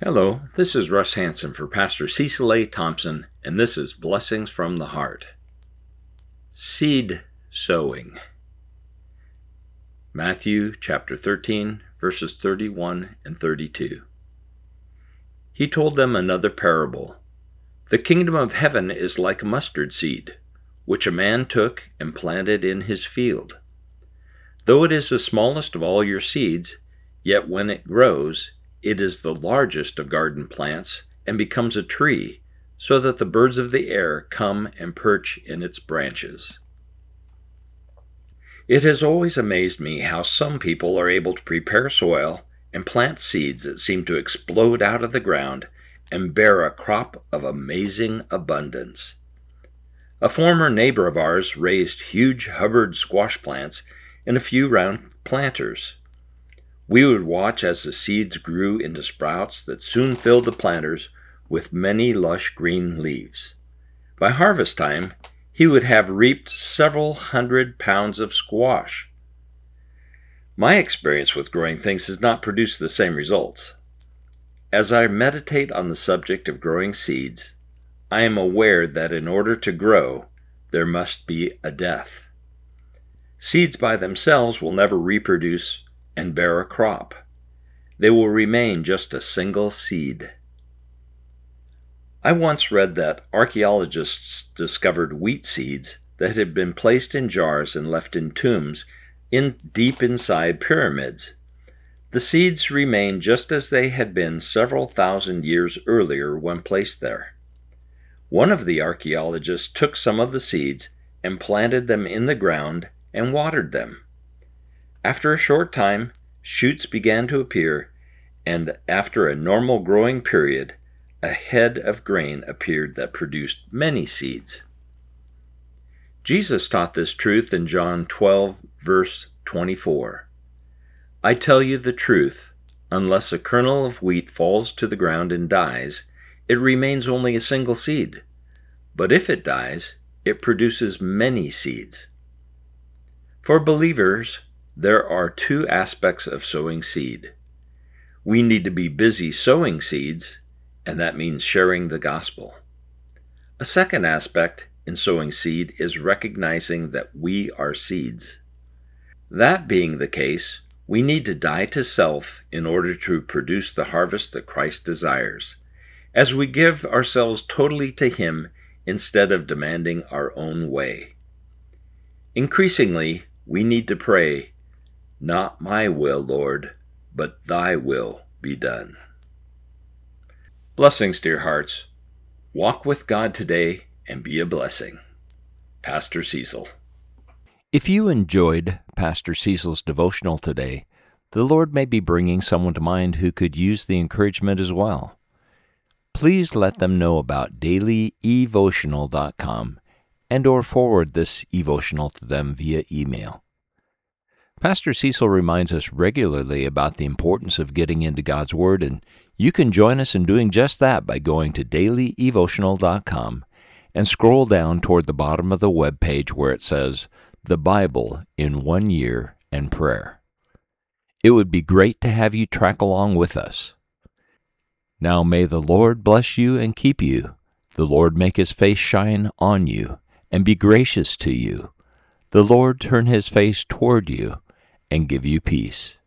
Hello, this is Russ Hanson for Pastor Cecil A. Thompson, and this is Blessings from the Heart. Seed sowing. Matthew chapter 13, verses 31 and 32. He told them another parable. The kingdom of heaven is like a mustard seed, which a man took and planted in his field. Though it is the smallest of all your seeds, yet when it grows, it is the largest of garden plants and becomes a tree, so that the birds of the air come and perch in its branches. It has always amazed me how some people are able to prepare soil and plant seeds that seem to explode out of the ground and bear a crop of amazing abundance. A former neighbor of ours raised huge Hubbard squash plants in a few round planters. We would watch as the seeds grew into sprouts that soon filled the planters with many lush green leaves. By harvest time, he would have reaped several 100 pounds of squash. My experience with growing things has not produced the same results. As I meditate on the subject of growing seeds, I am aware that in order to grow, there must be a death. Seeds by themselves will never reproduce and bear a crop. They will remain just a single seed. I once read that archaeologists discovered wheat seeds that had been placed in jars and left in tombs deep inside pyramids. The seeds remained just as they had been several thousand years earlier when placed there. One of the archaeologists took some of the seeds and planted them in the ground and watered them. After a short time, shoots began to appear, and after a normal growing period, a head of grain appeared that produced many seeds. Jesus taught this truth in John 12, verse 24. I tell you the truth, unless a kernel of wheat falls to the ground and dies, it remains only a single seed. But if it dies, it produces many seeds. For believers, there are two aspects of sowing seed. We need to be busy sowing seeds, and that means sharing the gospel. A second aspect in sowing seed is recognizing that we are seeds. That being the case, we need to die to self in order to produce the harvest that Christ desires, as we give ourselves totally to Him instead of demanding our own way. Increasingly, we need to pray, not my will, Lord, but thy will be done. Blessings, dear hearts. Walk with God today and be a blessing. Pastor Cecil. If you enjoyed Pastor Cecil's devotional today, the Lord may be bringing someone to mind who could use the encouragement as well. Please let them know about dailyevotional.com and/or forward this evotional to them via email. Pastor Cecil reminds us regularly about the importance of getting into God's Word, and you can join us in doing just that by going to dailyevotional.com and scroll down toward the bottom of the web page where it says, The Bible in 1 Year and Prayer. It would be great to have you track along with us. Now may the Lord bless you and keep you. The Lord make His face shine on you and be gracious to you. The Lord turn His face toward you and give you peace.